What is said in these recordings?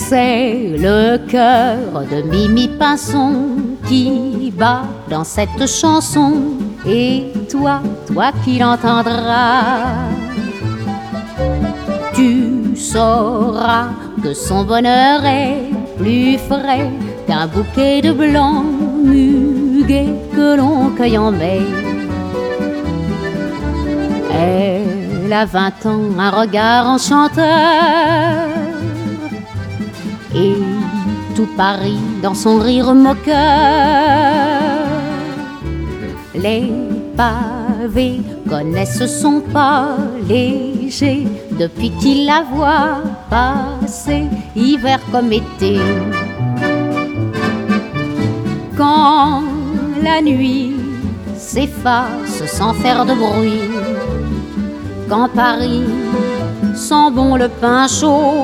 C'est le cœur de Mimi Pinson qui bat dans cette chanson. Et toi, toi qui l'entendras, tu sauras que son bonheur est plus frais qu'un bouquet de blanc muguet que l'on cueille en mai. Elle a 20 ans, un regard enchanteur, et tout Paris dans son rire moqueur. Les pavés connaissent son pas léger depuis qu'il la voit passer, hiver comme été. Quand la nuit s'efface sans faire de bruit, quand Paris sent bon le pain chaud,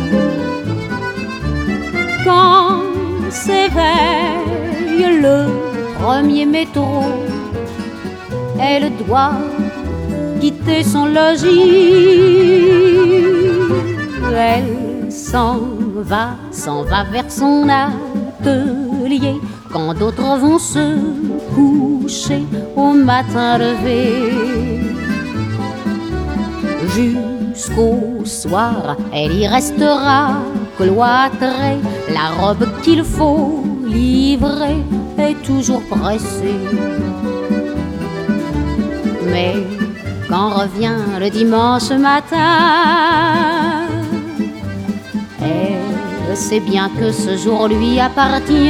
quand s'éveille le premier métro, elle doit quitter son logis. Elle s'en va vers son atelier, quand d'autres vont se coucher au matin levé. Jusqu'au soir, elle y restera cloîtrée, la robe qu'il faut livrer est toujours pressée. Mais quand revient le dimanche matin, elle sait bien que ce jour lui appartient.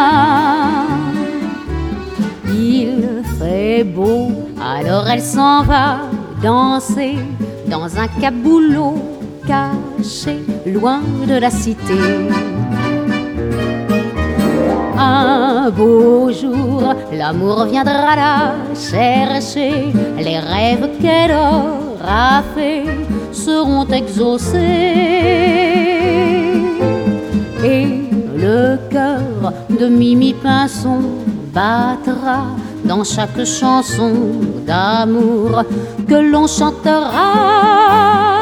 Il fait beau, alors elle s'en va danser dans un caboulot caché loin de la cité. Un beau jour, l'amour viendra la chercher, les rêves qu'elle aura faits seront exaucés, et le cœur de Mimi Pinson battra dans chaque chanson d'amour que l'on chantera.